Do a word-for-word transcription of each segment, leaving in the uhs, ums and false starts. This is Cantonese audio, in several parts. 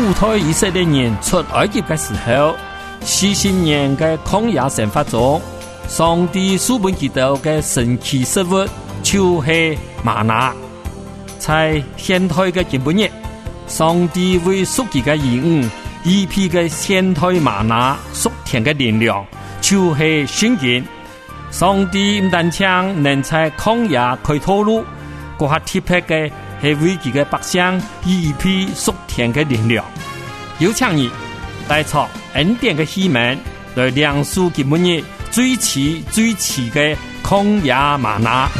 主推以色列人出埃及的时候，四十年的曠野生活中，上帝赐本基督的神奇食物就是玛拿。在现代的今日，上帝为属己的兒女預備嘅現代瑪拿屬天嘅力量，就是聖經。上帝唔單將能在曠野開道路，嗰下特別嘅係為佢嘅百姓預備屬天嘅力量。有請你帶出恩典嘅希望，來亮出今日最遲最遲嘅曠野瑪拿。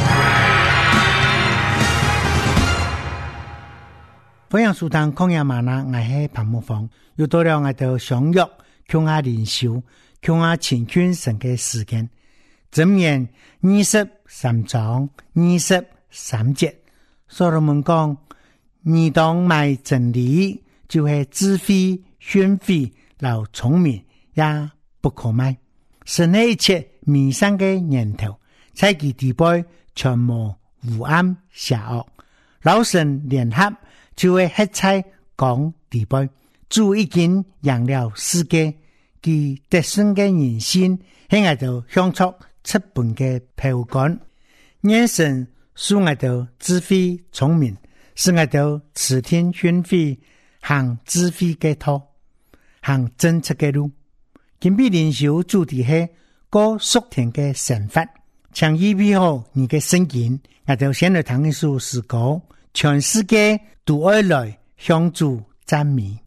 歡迎收聽曠野嗎哪，我係彭木芳，又到了我哋相約共下靈修、共下前勸神嘅時間。箴言二十三章二十三節，所羅門講：你當賣真理，就係智慧、宣慧、老聰明，也不可賣。神係一切迷上嘅念頭，在其地背全無烏暗邪惡，老神聯合。就會黑彩講地背，主已經贏了世界，其得勝嘅人心，喺我度向出七本嘅標杆，眼神使我度智慧聰明，使我度持天宣慧，行智慧嘅途，行正確嘅路。今日靈修主題係過屬天嘅生活，請預備好你嘅聖經，我度先來談一首詩歌。全世界都愛來向主讚美。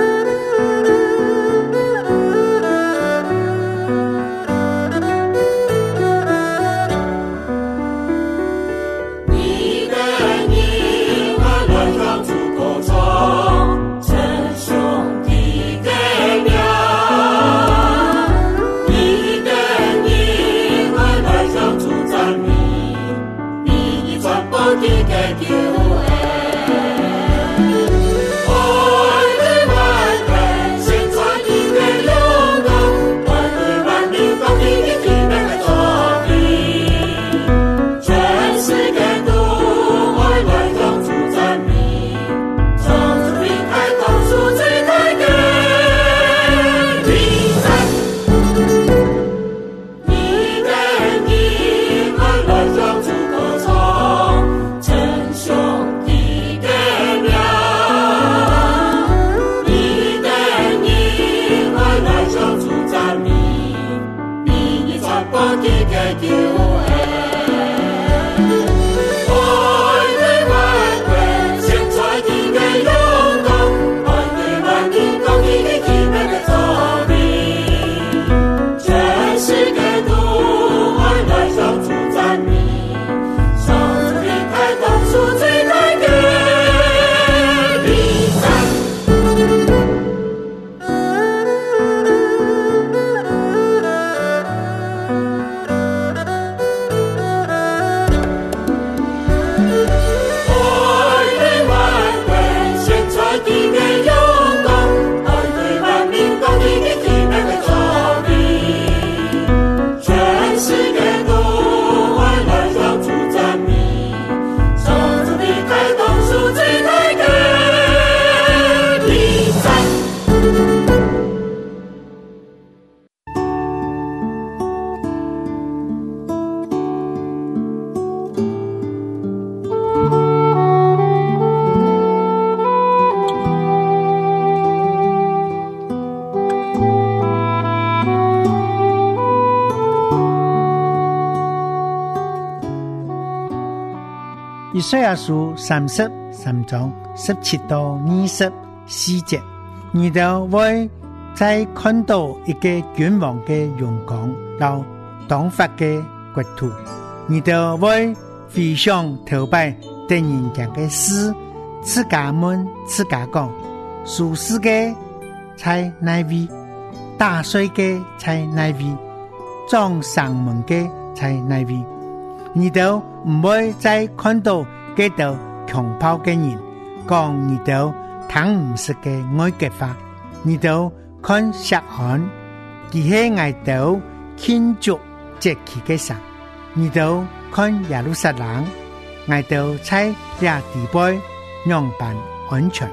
以賽亞書三十三章十七到二十四節，你就會再看到一個君王嘅榮光，到當發嘅國土，你就會非常頭擺對人講嘅事，自家問自家講，屬實嘅在哪位，打碎嘅在哪位，裝上門嘅在哪位，你都唔會再看到幾多強暴嘅人，講你都聽唔識嘅愛嘅話，你都看錫安，佢係愛到慶祝節期嘅神，你都看耶路撒冷，愛到在這地背樣板安全，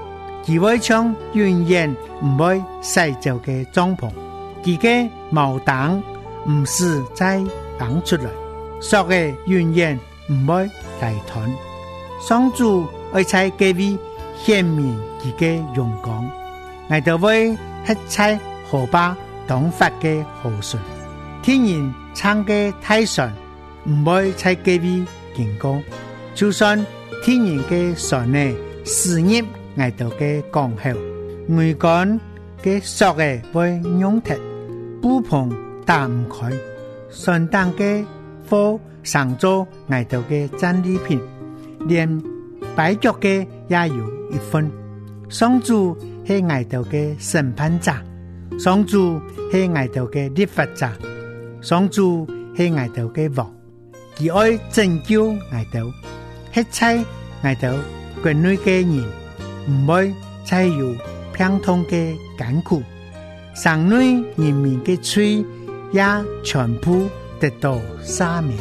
佢會將永遠唔會洗走嘅帳篷，佢嘅毛燈唔是再放出來，索嘅永遠唔會來斷。上主會在佢位顯明佢嘅榮光，我哋會一切河壩當發嘅河水，天然撐嘅太陽唔會在佢位經過，就算天然嘅水呢事業我哋嘅江河，梅乾嘅索嘅會擁貼，布棚打唔開，順當嘅火上做我哋嘅戰利品，連擺腳嘅也有一分。上主係我哋嘅審判者，上主係我哋嘅律法者，上主係我哋嘅王，佢愛拯救我哋，一切我哋國內嘅人唔會再有病痛嘅艱苦，省內人民嘅罪也全部得到赦免。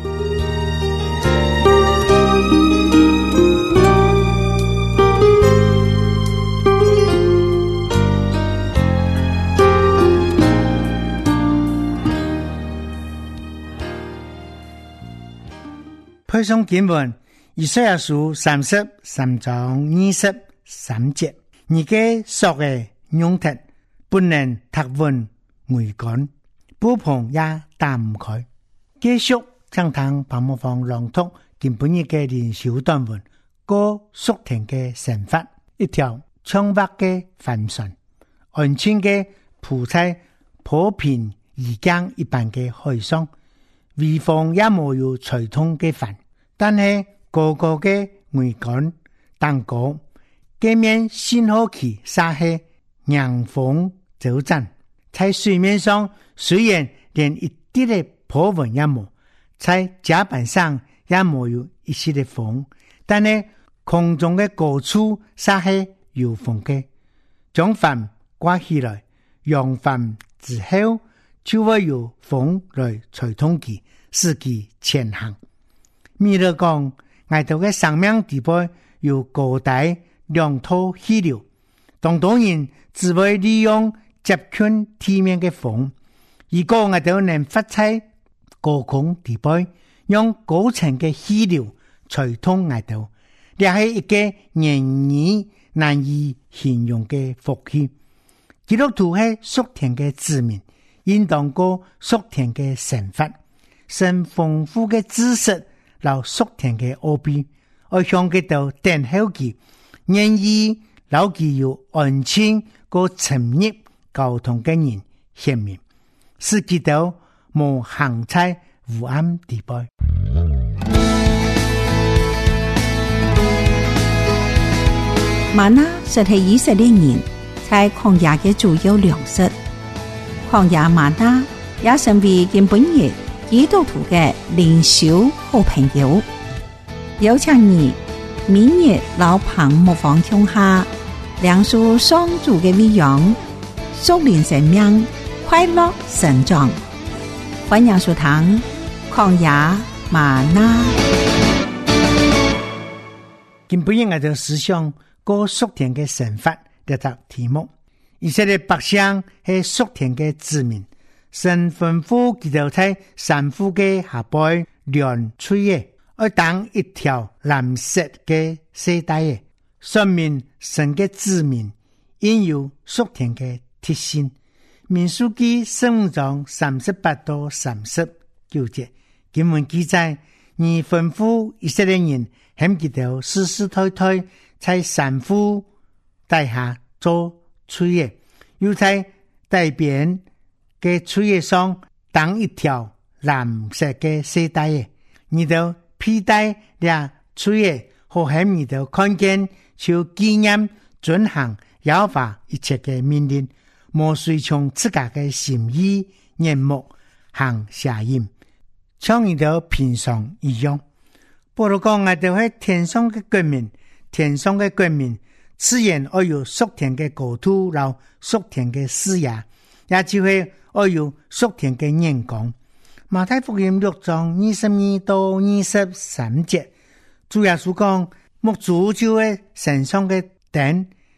配送經文以賽亞書三十三章二十三節，你嘅索嘅擁貼不能踏穩桅杆，布棚也打唔開。繼續將堂泡沫房朗讀今本日嘅靈修短文，過屬天嘅神法，一條蒼白嘅帆船，安全嘅鋪在破平而江一般嘅海上，微風也冇有吹動嘅帆。但係個個嘅桅杆當過，界面信號器撒氣，讓風走陣。在水面上雖然連一啲嘅波紋也冇，在甲板上也冇有一些嘅風，但係空中嘅高處撒氣有風嘅，將帆掛起來，揚帆之後就會有風來吹動佢，使佢前行。米勒講，我哋嘅生命地背有高大兩套氣流，當當然只會利用接近地面嘅風，如果我哋能發揮高空地背，用高層嘅氣流吹動我哋，這係一個言語難以形容嘅福氣。基督徒係屬天嘅子民，應當過屬天嘅神法，神豐富嘅知識。老屬天嘅奧秘，我向佢度等候佢，願意老佢有安全個沉入交通嘅人顯明，使佢度無行在烏暗地背。 嗎哪實係以色列人在曠野嘅主要糧食，曠野嗎哪也成為根本日基督徒嘅靈修好朋友，有請你明日老彭木房鄉下梁樹雙主嘅微揚，屬靈生命快樂成長。歡迎收聽曠野嗎哪。 今本日我哋思想過屬天嘅神法呢個題目，以色列百姓係屬天嘅子民。神吩咐佢哋在山腹嘅下背量吹嘅，而當一條藍色嘅絲帶嘅，說明神嘅子民應有屬天嘅特性。民數記十五章三十八到三十九節，經文記載，而吩咐以色列人向佢哋世世代代在山腹底下做吹嘅，又在底邊嘅吹葉上當一條藍色嘅絲帶嘅，你就披戴倆吹葉，好喺你就看見就紀念遵行耶和華一切嘅命令，莫隨從自家嘅心意眼目行邪淫，像你就平常一樣。保羅講，我哋係天上嘅居民，天上嘅居民自然要有屬天嘅國土，然後屬天嘅視野，也就係我有屬天嘅眼光。馬太福音六章二十二到二十三節，主耶穌講，牧主就係神上嘅燈，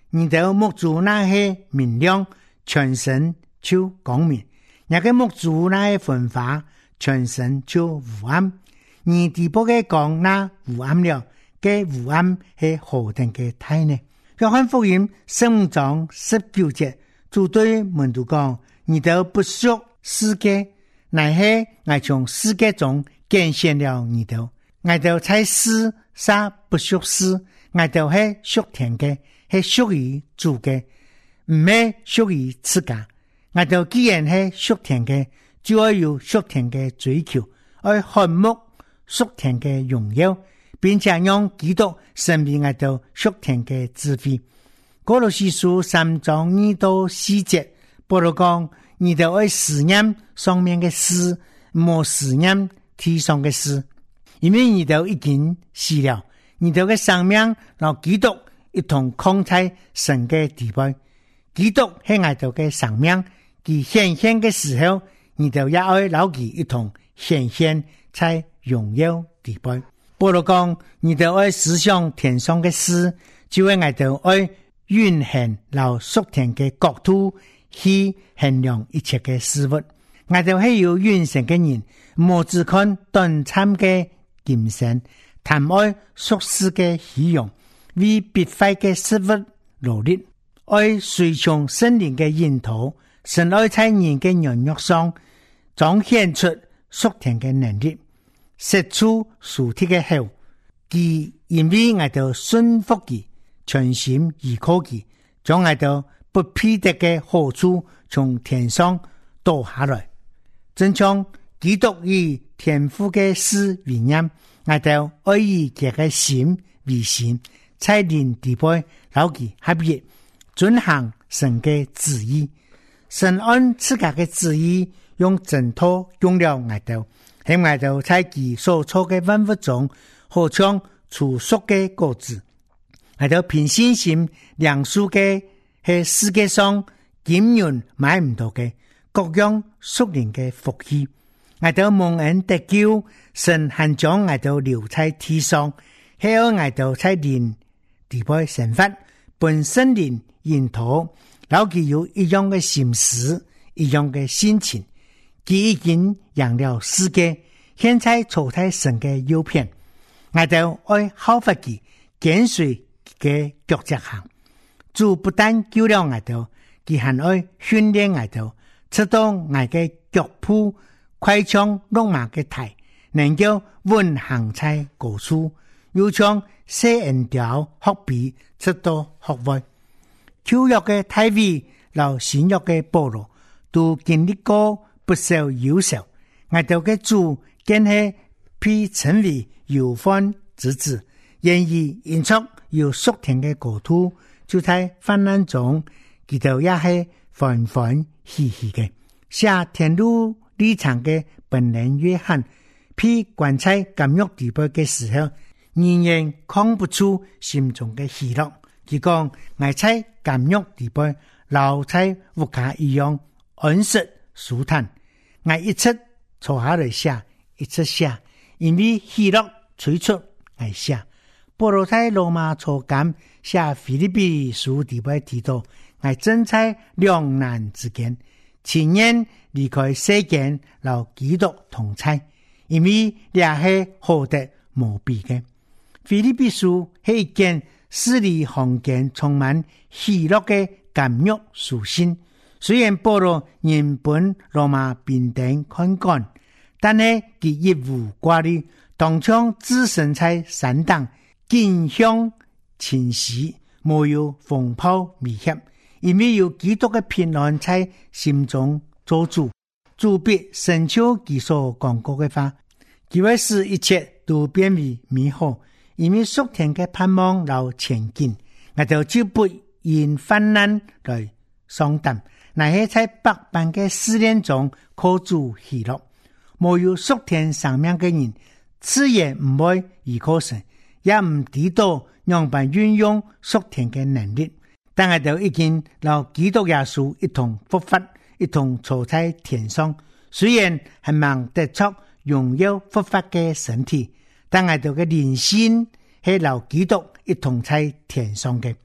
你的目珠那些明亮，全身就光明；那個目珠那些昏花，全身就烏暗。而地波嘅講那烏暗了，嘅烏暗係何等嘅大呢？約翰福音十五章十九節，主對門徒講：你都不屬世界，乃係我從世界中揀選了你都。我都在世上不屬世，我都係屬天嘅，係屬於主嘅，唔係屬於自家。我都既然係屬天嘅，就要有屬天嘅追求，要渴慕屬天嘅榮耀，並且讓基督生命我都屬天嘅智慧。歌羅西書三章二到四節，保羅講：你都要思念上面嘅事，莫思念地上嘅事。因為你都已經死了，你都嘅生命讓基督一同扛在神嘅地位。基督係我哋嘅生命，佢顯現嘅時候，你都也愛老佢一同顯現在榮耀地位。保羅講：你都愛思想天上嘅事，就係我哋愛運行留屬天嘅國土去衡量一切嘅事物。我哋係有完成嘅人，莫只看短暫嘅今生，談愛屬世嘅喜用，為必壞嘅事物努力，愛隨從聖靈嘅引導，神愛在人嘅軟弱上彰顯出屬天嘅能力，釋出屬天嘅後，佢因為我哋信服佢，全心依靠佢，將我哋不配得嘅好處從天上倒下來，正像基督以天父嘅事為念，我哋愛以佢嘅心為心，在靈地背老其合一，遵行神嘅旨意。神按自家嘅旨意，用真土用了我哋，喺我哋在其所創嘅萬物中，好像出熟嘅果子。我哋憑信心糧食嘅係世界上金銀買唔到嘅各樣屬靈嘅福氣。我哋蒙恩得救，神還將我哋留在地上，係要我哋在靈地背生活，本身靈引導，老佢有一樣嘅心思，一樣嘅心情。佢已經贏了世界，現在坐在神嘅右邊，我哋愛效法佢，跟隨嘅腳跡行。主不但救了我哋，佢還愛訓練我哋，直到我嘅腳步快像龍馬嘅蹄，能夠穩行在高處，又像細人條學筆，直到學會。舊約嘅大衛，老新約嘅保羅，都經歷過不受憂愁。我哋嘅主更係被稱為有番之子，願意引出有屬天嘅國土，就在患難中，佢哋也係歡歡喜喜嘅。下天路立場嘅本人約翰，被關在監獄地背嘅時候，仍然看不出心中嘅喜樂。佢講：我在監獄地背，留在屋家一樣安息舒坦。我一直坐下來寫，一直寫，因為喜樂催促我寫。保羅在羅馬坐監寫腓立比書地背提到，我正在兩難之間，情願離開世間，留基督同在，因為也係好得無比嘅。腓立比書係一件字裏行間充滿喜樂嘅監獄書信。雖然保羅原本羅馬兵丁看管，但係佢一無掛慮，當場置身在山洞，景象清晰，沒有風暴威脅，因為有基督嘅平安在心中做主，主必成就佢所講過嘅話，佢會使一切都變為美好。因為屬天嘅盼望留前進，我就就不因患難來喪膽，乃係在百般嘅試煉中靠主喜樂。沒有屬天生命嘅人，自然唔會依靠神，也唔知道樣般運用屬天嘅能力。但係就已經留基督耶穌一同復活，一同坐在天上，雖然係望得出榮耀復活嘅身體，但係就嘅靈性係留基督一同在天上嘅。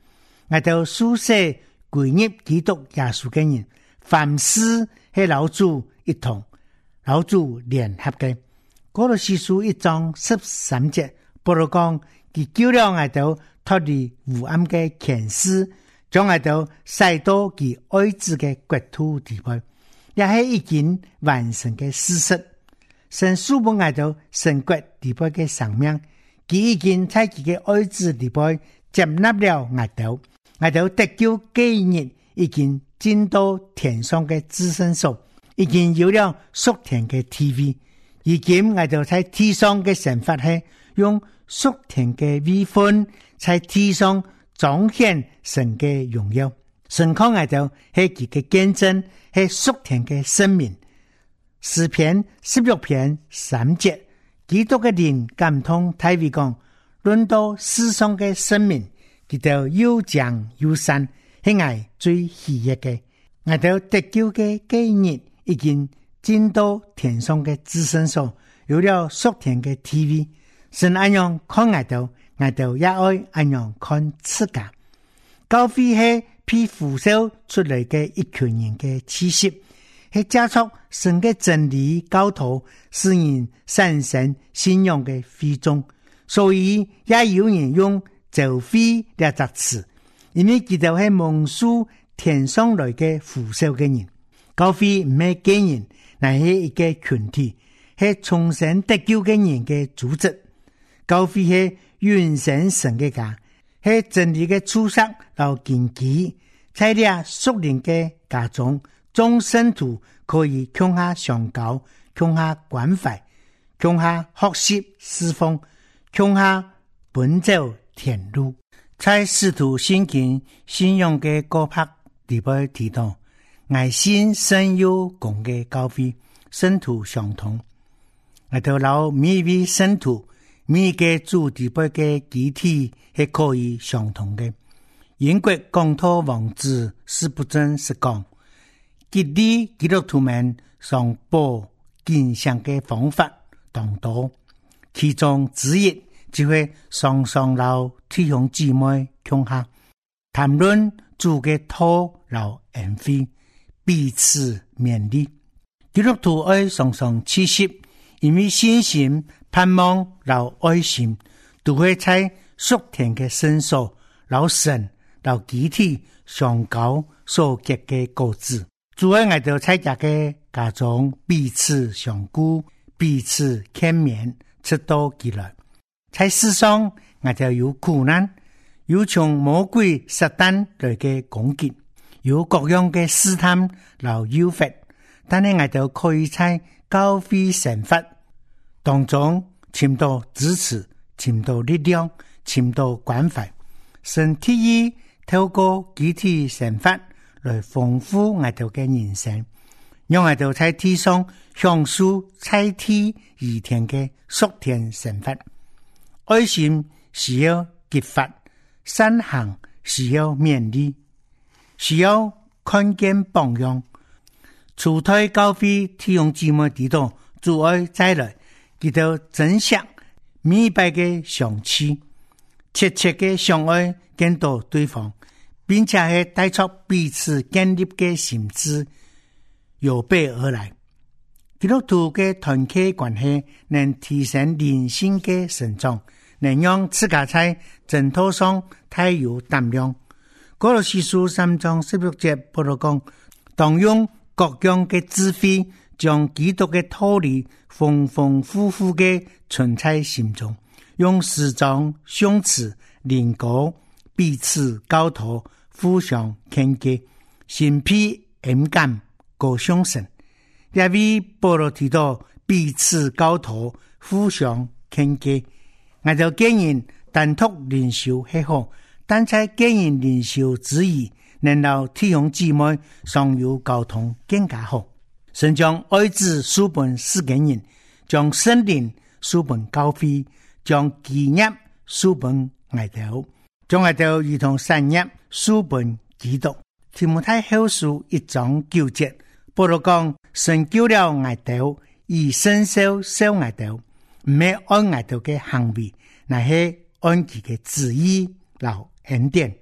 我哋書寫歸入基督耶穌嘅人，凡事係老主一同，老主聯合嘅。哥羅西書一章十三節，保羅講佢救了我哋脫離黑暗嘅權勢，將我哋使到佢愛子嘅國土地位，也係已經完成嘅事實。神賜俾我哋神國地位嘅生命，佢已經在佢嘅愛子地位接納了我哋，我哋得救嘅日已經進到天上嘅至聖所，已經有了屬天嘅 T V。而今我哋在地上嘅神法係用屬天嘅微分，在地上彰顯神嘅榮耀。神看我哋係佢嘅見證，係屬天嘅生命。詩篇十六篇三節，基督嘅靈感通大衛講，論到世上嘅生命，佢哋又長又善，係我最喜悅嘅。我哋得救嘅基日已經進到天上嘅至聖所，有了屬天嘅 T V。 神安樣看我哋，我哋也愛安樣看自家。教會係被呼召出來嘅一群人嘅氣息，係加速神嘅真理教導，使人產生信仰嘅會眾。所以也有人用教會呢個詞，因為佢哋係蒙受天上來嘅呼召嘅人。教會唔係個人，乃係一個群體，係重生得救嘅人嘅組織。教會係完成神嘅家，係真理嘅出色和根基。在呢屬靈嘅家中，眾信徒可以向下相交，向下關懷，向下學習侍奉，向下奔走天路。在使徒信經信仰嘅高拍地位提到，愛心深有共嘅教會，信徒相同。我哋老每位信徒，每個主地位嘅集體係可以相同嘅。英國講道王子司布真是講，激勵基督徒們上報敬虔嘅方法當多，其中之一就會常常留弟兄姊妹共下談論主嘅道和恩惠，彼此勉勵。基督徒愛常常持續，因為信心、盼望和愛心都會在屬天嘅聖所、老神、老集體相交所結嘅果子。主愛我哋在家嘅家中彼此相顧，彼此勸勉，直到幾來。在世上我哋有苦難，有從魔鬼撒旦來嘅攻擊，有各樣嘅試探和誘惑，但係我哋可以在教會神法當中尋到支持，尋到力量，尋到關懷。神提議透過集體神法來豐富我哋嘅人生，讓我哋在地上享受在地而天嘅屬天神法。愛心需要激發，善行需要勉勵，需要看見榜樣。初代教會弟兄姊妹知道主愛再來，佢哋珍惜每拜嘅相處，切切嘅相愛見到對方，並且係帶出彼此建立嘅心智，由背而來。基督徒嘅團契關係能提升靈性嘅成長，能讓自家在征途上太有膽量。歌羅西書三章十六節保羅講，當用各樣嘅智慧，將基督嘅道理豐豐富富嘅存在心中，用詩章、頌詞、靈歌彼此交託，互相勸誡，心披恩感，歌頌神。也為保羅提到彼此交託，互相勸誡。我就建議單獨靈修係好，但在建議靈修之餘，能讓弟兄姊妹相有交通更加好。神將愛子書本四個人，將聖靈書本教會，將基業書本愛豆，將愛豆如同產業書本基督。提摩太後書一章九節，保羅講，神救了愛豆，以身受受愛豆，唔係按愛豆嘅行為，乃係按佢嘅旨意留恩典。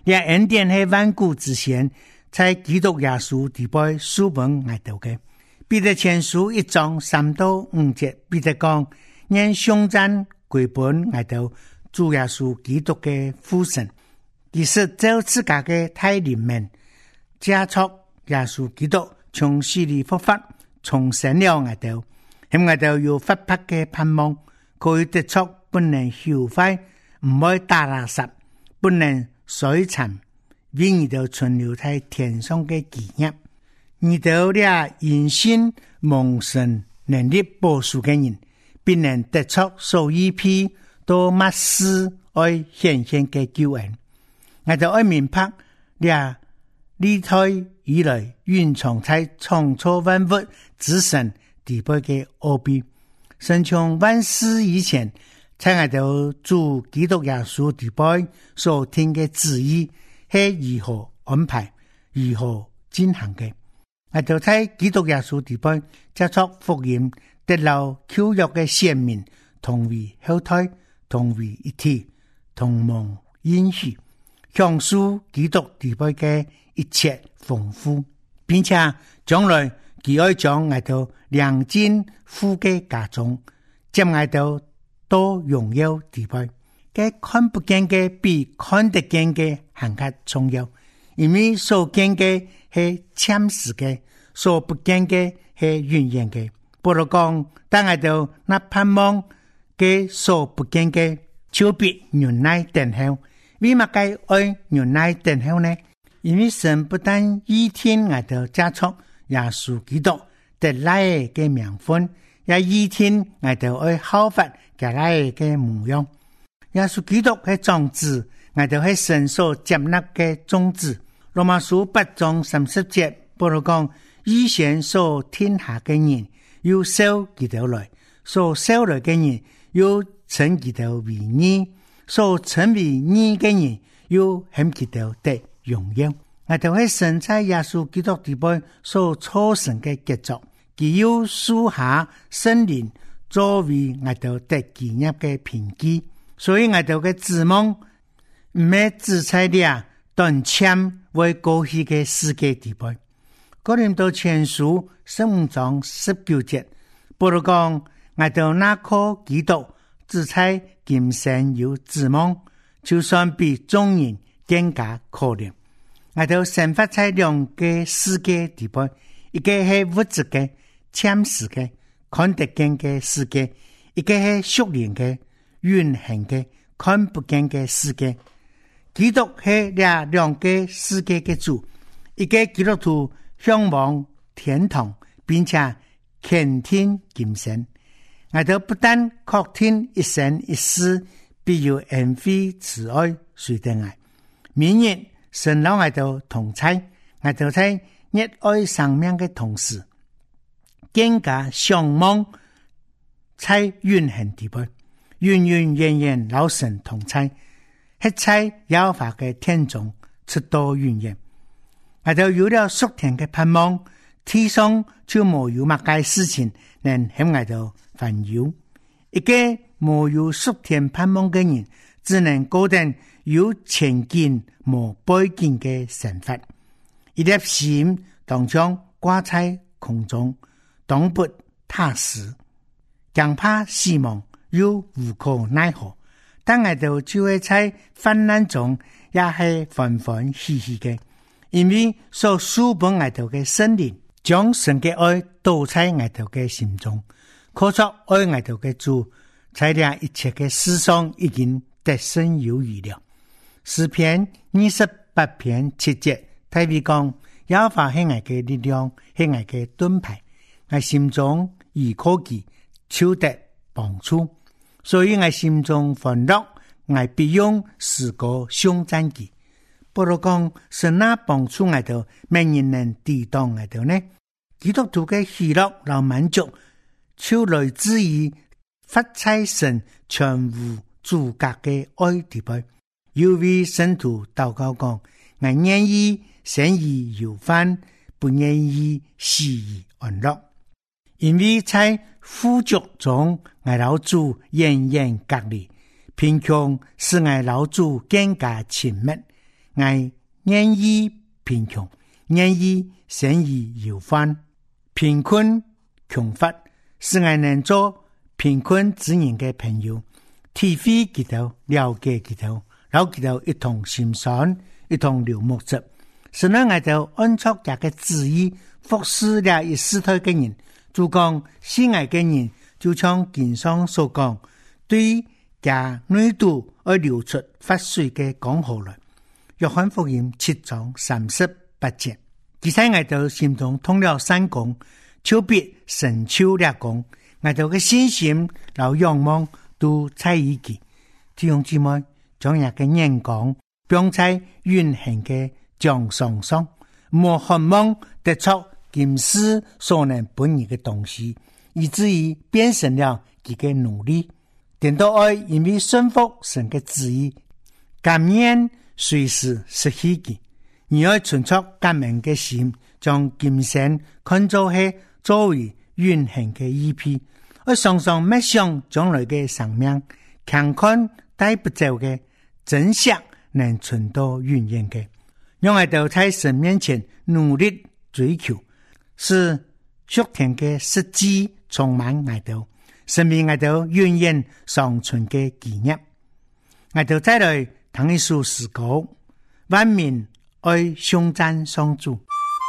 這恩典是萬古之前在基督耶穌裡邊書本挨到嘅。彼得前書一章三到五節，彼得講：願頌讚歸本挨到主耶穌基督嘅父神，其實照自家嘅大靈們加速耶穌基督從死裡復活，重生了挨到，喺挨到有發拍嘅盼望，可以得出不能朽壞，唔會打垃圾，不能水殘，因而就存留在天上嘅基業。而到了因信蒙神能力保守嘅人，必能得出所預備到末世愛顯現嘅救恩。我就愛明白了歷代以來蘊藏在創造萬物之神地位嘅奧秘。神從萬世以前，在我哋主基督耶穌地位所聽嘅旨意係如何安排、如何進行嘅。我哋在基督耶穌地位接觸福音，得到舊約嘅先民同為後代，同為一體，同蒙應許，享受基督地位嘅一切豐富，並且將來佢愛將我哋良盡富嘅家中，將我哋都榮耀地位。嘅看不見嘅比看得見嘅更加重要，因為所見嘅係暫時嘅，所不見嘅係永遠嘅。不如講，當我哋那盼望嘅所不見嘅，就必忍耐等候。為乜該愛忍耐等候呢？因為神不但一天我哋加速耶穌基督得來嘅名分，也一天我哋愛效法佢來嘅模樣。耶穌基督嘅種子，我哋係神所接納嘅種子。羅馬書八章三十節，保羅講：以前所聽下嘅人，要收佢哋來；所收來嘅人，要稱佢哋為義；所稱為義嘅人，要向佢哋得榮耀。我哋係神在耶穌基督地位所操成嘅傑作，佢要賜下聖靈作為我哋得紀念嘅憑據。所以我哋嘅指望唔係只在啲短暫為過去嘅世界地位。哥林多前書十五章十九節，保羅講：我哋那靠基督只在今生有指望，就算比眾人更加可憐。我哋生活在兩個世界地位，一個係物質嘅暫時嘅看得見嘅世界，一個係屬靈嘅永恆嘅看不見嘅世界。基督係呢兩個世界嘅主，一個基督徒向往天堂，並且傾聽今生。我哋不但確聽一生一世必有恩惠慈愛隨得愛，明日神老我哋同在，我哋在熱愛生命嘅同時，更加向往在永恆地位，永永遠遠老神同在，一切有法嘅天中直到永遠。我哋有了屬天嘅盼望，天上就冇有乜嘅事情能向我哋煩擾。一個冇有屬天盼望嘅人，只能過定有前進冇背景嘅生活，一粒心當將掛在空中，動不踏實，驚怕死亡又無可奈何。但我哋就會在患難中也係歡歡喜喜嘅，因為所書本我哋嘅聖靈將神嘅愛倒在我哋嘅心中，可作愛我哋嘅主，在這一切嘅事上已經得勝有餘了。詩篇二十八篇七節，特別講耶和華係我嘅力量，係我嘅盾牌，我心中已可記，求得幫助，所以我心中歡樂，我必用詩歌頌讚佢。不如講是哪幫助我哋，沒人能抵擋我哋呢？基督徒嘅喜樂和滿足，就來自於發財神全無主格嘅愛地位。有位聖徒禱告講：我願意生而有飯，不願意死而安樂。因為在富足中，我老主遠遠隔離；貧窮使我老主更加親密。 爱愿意贫穷，愿意生意有欢，贫困穷乏，使我能做贫困之人的朋友，体会佢哋，了解佢哋，然後佢哋一同心酸，一同流目汁，使我哋按照佢嘅旨意服侍了一世代嘅人。主講親愛嘅人，就像經上所講，對家內度而流出活水嘅江河來。約翰福音七章三十八節，其實我哋心中通了三功，就必成就了功。我哋嘅信心和仰望都在於佢。弟兄姊妹，將一個眼光放在永恆嘅獎賞上，莫渴望得出今世所能本兒嘅東西，以至於變成了佢嘅努力。等到愛因為順服神嘅旨意，甘願隨時失去佢。而愛存出感恩嘅心，將今生看作係作為永恆嘅依憑。我常常默想將來嘅生命，強看帶不走嘅真相，能存到永遠嘅。讓我哋在神面前努力追求，是屬天嘅實際充滿我哋，生命我哋永遠長存嘅紀念。我哋再來談一首詩歌，萬民愛頌讚上主。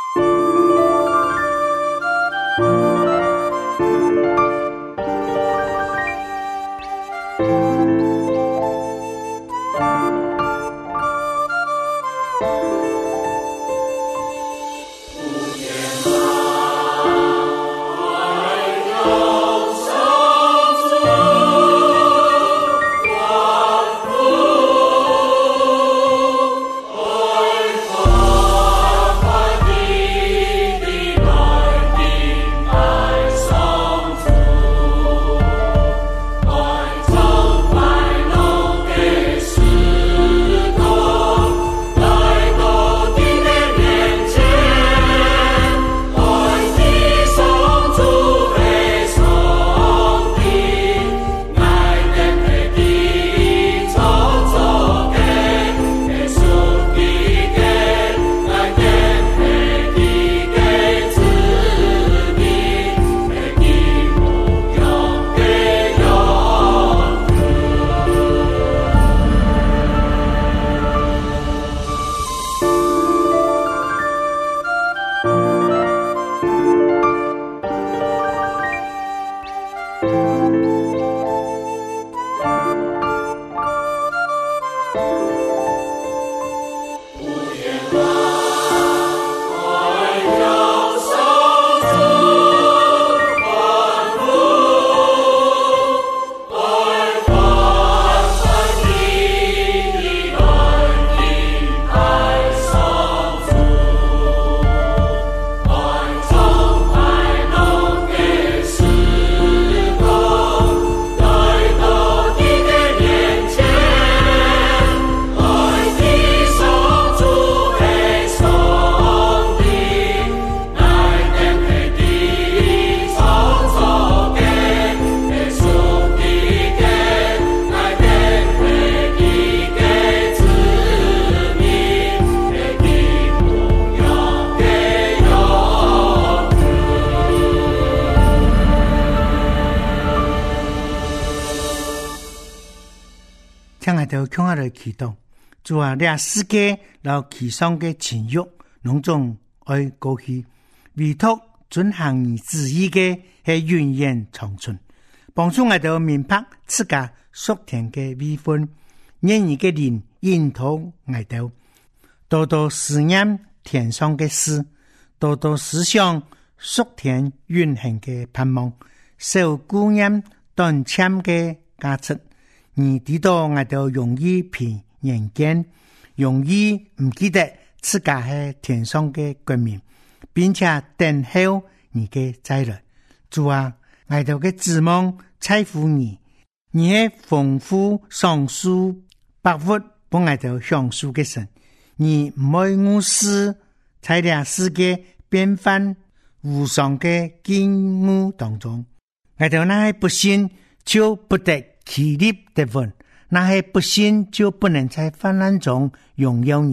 聽我哋向我哋祈禱，主啊，你世界然後其上嘅情欲，攏總愛過去，唯獨遵行你旨意嘅係永遠長存。幫助我哋明白自家屬天嘅位分，願意嘅靈引導我哋，多多思念天上嘅事，多多思想屬天永恆嘅盼望，少顧念短淺嘅價值。你知道我哋容易偏人間，容易唔記得自家係天上嘅居民，並且等候你嘅再來。主啊，我哋嘅指望在乎你，你係豐富賞賜百物幫我哋享受嘅神，你唔會誤事在這世界變幻無常嘅境遇當中，我哋那係不信就不得其立的分，那係不信就不能在患難中榮耀你，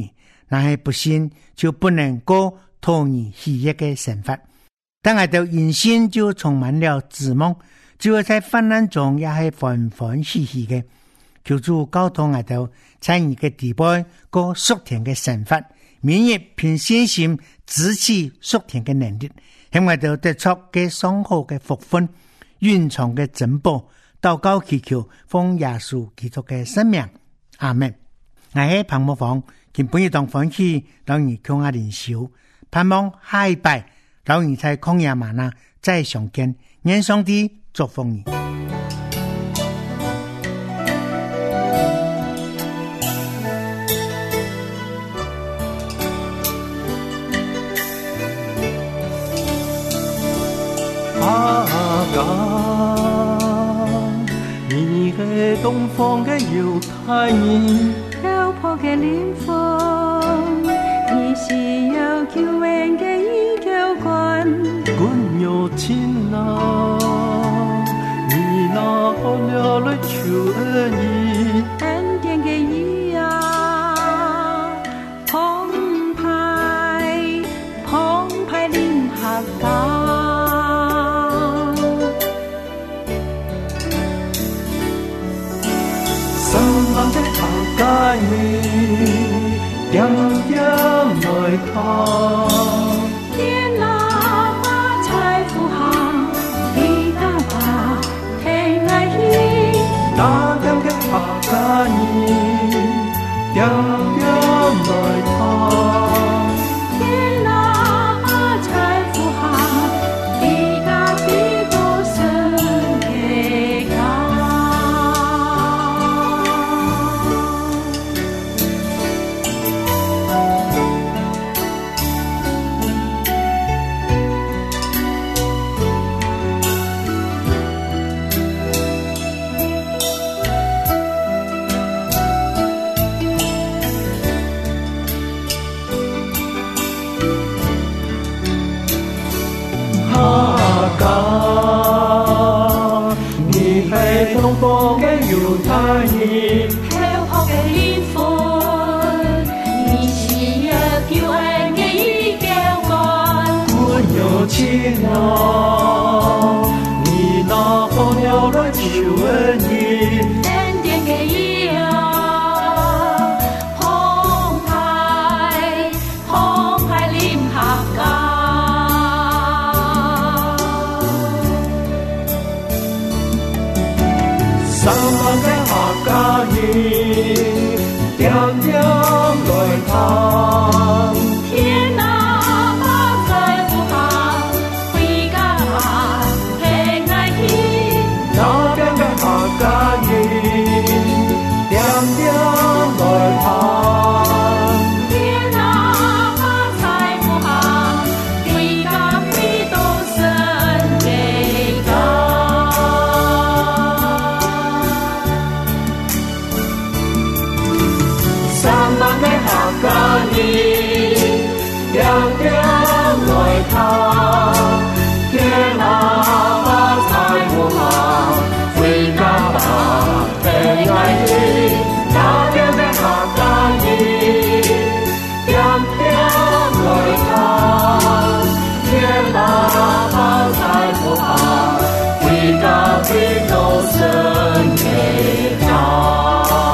但是不信就不能過討你喜悅的生活。當我哋人心就充滿了指望，就會在患難中也係歡歡喜喜嘅。求主教導我哋在你嘅地步過屬天嘅生活，免於憑信心支持屬天嘅能力，向我哋得出嘅上好嘅福分，蘊藏嘅珍寶，禱告祈求奉耶穌基督嘅聖名，阿門。我係彭木芳，今本日當歡喜讓你共我靈修，盼望下一拜讓你在曠野嗎哪再相見，願上帝祝福你。 阿哥，你係東方嘅猶太人， 漂泊嘅靈魂，你是有救恩嘅依靠冠， 冠有情啊，你那好了來求恩義， 恩典嘅義啊，澎湃澎湃臨合港。 愛你點點來靠， 天哪把財富行，你大把天愛意， 那點嘅客家你點點來靠， 天哪把財富行，你大地都生嘅高。 東方嘅猶太人， 漂泊嘅靈魂，你是有救恩嘅依靠冠， 冠有情啊，你那好了來求恩義， 恩典嘅義啊，澎湃澎湃臨合港。 三萬嘅客家人，點點來靠， 天哪把財富行，回家平安喜， 那邊嘅客家人，點點來靠， 天哪把財富行，回家必都生嘅高。 三萬嘅客家人，點點來靠，天哪把財富行，回家吧平安喜，那邊嘅客家人，點點來靠，天哪把財富行，回家必都生嘅高。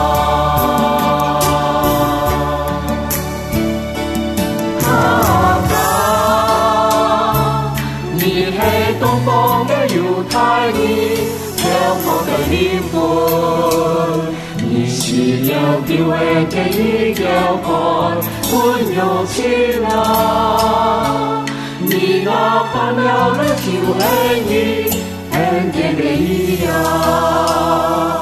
東方嘅猶太人，漂泊嘅靈魂，你是有救恩嘅依靠冠，冠有情啊，你那盼了來求恩義，恩典嘅義啊。